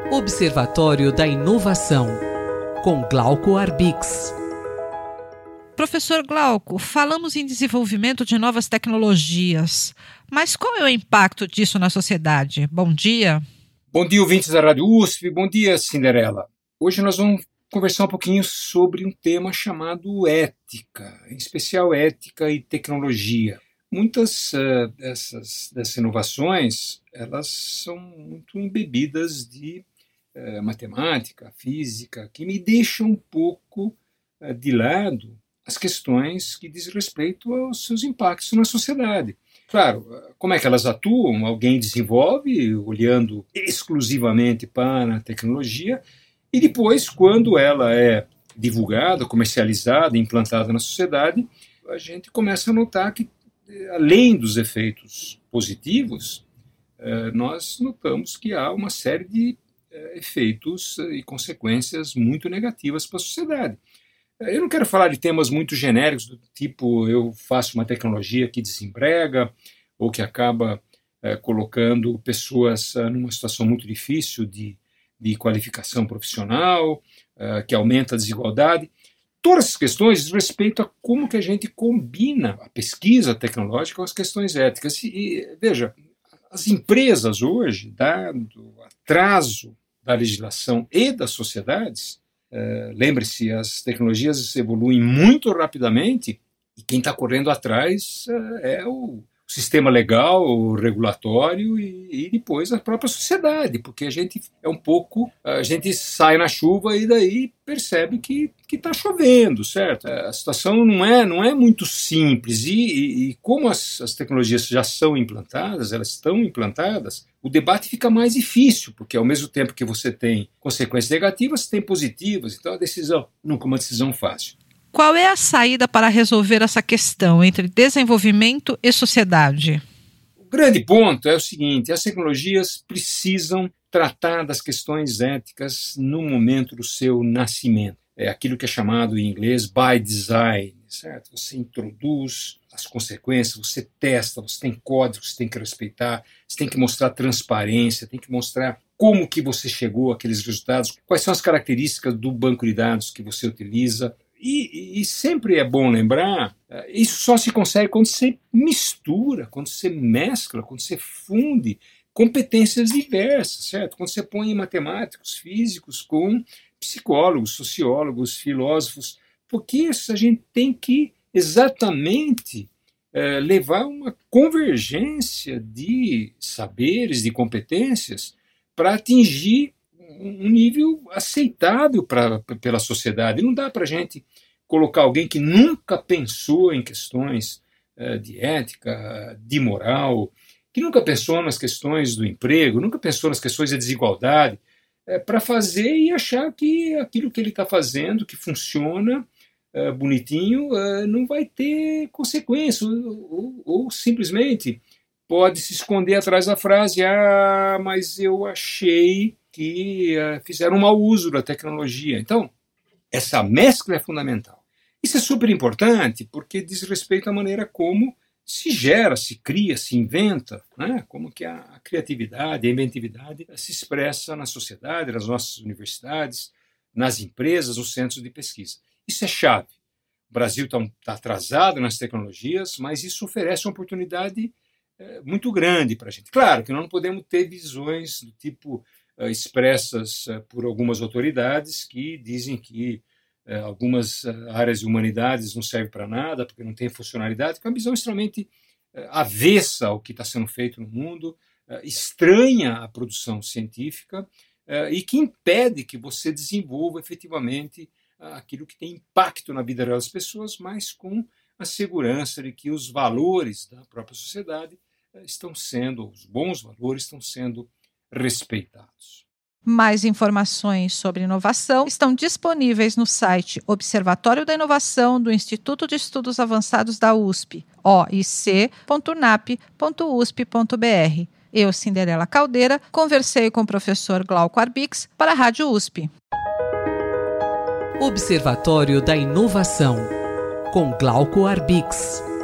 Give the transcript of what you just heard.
Observatório da Inovação, com Glauco Arbix. Professor Glauco, falamos em desenvolvimento de novas tecnologias, mas qual é o impacto disso na sociedade? Bom dia. Bom dia, ouvintes da Rádio USP. Bom dia, Cinderela. Hoje nós vamos conversar um pouquinho sobre um tema chamado ética, em especial ética e tecnologia. Muitas dessas inovações, elas são muito embebidas de matemática, física, que me deixam um pouco de lado as questões que dizem respeito aos seus impactos na sociedade. Claro, como é que elas atuam? Alguém desenvolve, olhando exclusivamente para a tecnologia, e depois, quando ela é divulgada, comercializada, implantada na sociedade, a gente começa a notar que, além dos efeitos positivos, nós notamos que há uma série de efeitos e consequências muito negativas para a sociedade. Eu não quero falar de temas muito genéricos, do tipo eu faço uma tecnologia que desemprega ou que acaba colocando pessoas numa situação muito difícil de qualificação profissional, que aumenta a desigualdade. Todas essas questões diz respeito a como que a gente combina a pesquisa tecnológica com as questões éticas. E veja, as empresas hoje, dado o atraso da legislação e das sociedades, lembre-se, as tecnologias evoluem muito rapidamente e quem está correndo atrás é o sistema legal, o regulatório e depois a própria sociedade, porque a gente a gente sai na chuva e daí percebe que está chovendo, certo? A situação não é muito simples e como as tecnologias já são implantadas, elas estão implantadas, o debate fica mais difícil, porque ao mesmo tempo que você tem consequências negativas, tem positivas, então a decisão nunca é uma decisão fácil. Qual é a saída para resolver essa questão entre desenvolvimento e sociedade? O grande ponto é o seguinte: as tecnologias precisam tratar das questões éticas no momento do seu nascimento. É aquilo que é chamado em inglês by design, certo? Você introduz as consequências, você testa, você tem códigos que você tem que respeitar, você tem que mostrar transparência, tem que mostrar como que você chegou àqueles resultados, quais são as características do banco de dados que você utiliza. E sempre é bom lembrar, isso só se consegue quando você mistura, quando você mescla, quando você funde competências diversas, certo? Quando você põe matemáticos, físicos com psicólogos, sociólogos, filósofos, porque a gente tem que exatamente levar uma convergência de saberes, de competências para atingir um nível aceitável pela sociedade. Não dá para a gente colocar alguém que nunca pensou em questões de ética, de moral, que nunca pensou nas questões do emprego, nunca pensou nas questões da desigualdade, para fazer e achar que aquilo que ele está fazendo, que funciona bonitinho, não vai ter consequência, ou simplesmente pode se esconder atrás da frase: mas eu achei que fizeram um mau uso da tecnologia. Então, essa mescla é fundamental. Isso é super importante porque diz respeito à maneira como se gera, se cria, se inventa, né? Como que a criatividade, a inventividade se expressa na sociedade, nas nossas universidades, nas empresas, nos centros de pesquisa. Isso é chave. O Brasil está atrasado nas tecnologias, mas isso oferece uma oportunidade muito grande para a gente. Claro que nós não podemos ter visões do tipo expressas por algumas autoridades que dizem que algumas áreas de humanidades não servem para nada porque não tem funcionalidade, que é uma visão extremamente avessa ao que está sendo feito no mundo, estranha à produção científica e que impede que você desenvolva efetivamente aquilo que tem impacto na vida real das pessoas, mas com a segurança de que os valores da própria sociedade os bons valores estão sendo respeitados. Mais informações sobre inovação estão disponíveis no site Observatório da Inovação do Instituto de Estudos Avançados da USP, oic.unap.usp.br. Eu, Cinderela Caldeira, conversei com o professor Glauco Arbix para a Rádio USP. Observatório da Inovação, com Glauco Arbix.